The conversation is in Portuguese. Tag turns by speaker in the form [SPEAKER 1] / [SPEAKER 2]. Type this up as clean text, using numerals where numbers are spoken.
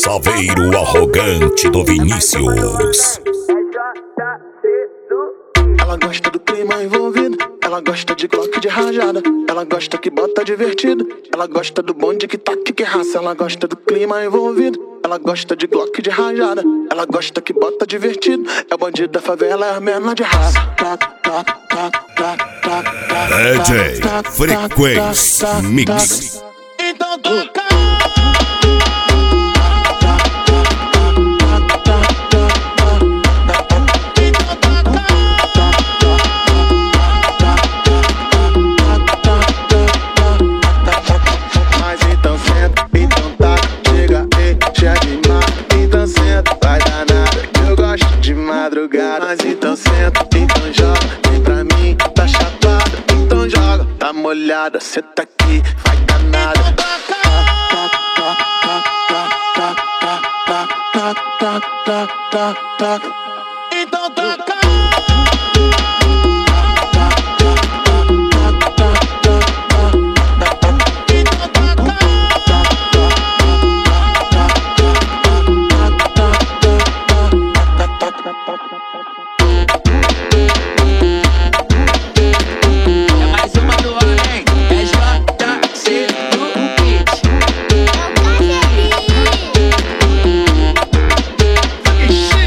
[SPEAKER 1] Saveiro arrogante do Vinícius.
[SPEAKER 2] Ela gosta do clima envolvido, ela gosta de Glock de rajada, ela gosta que bota divertido, ela gosta do bonde que toque que raça, ela gosta do clima envolvido, ela gosta de Glock de rajada, ela gosta que bota divertido, é o bandido da favela, é a menor de raça.
[SPEAKER 1] DJ Frequência Mix.
[SPEAKER 2] Então toca. Mas então senta, então joga, vem pra mim, tá chapada, então joga, tá molhada, senta aqui, vai danada. Tá, tá, tá, tá, tá, tá, tá, tá, tá, tá, tá.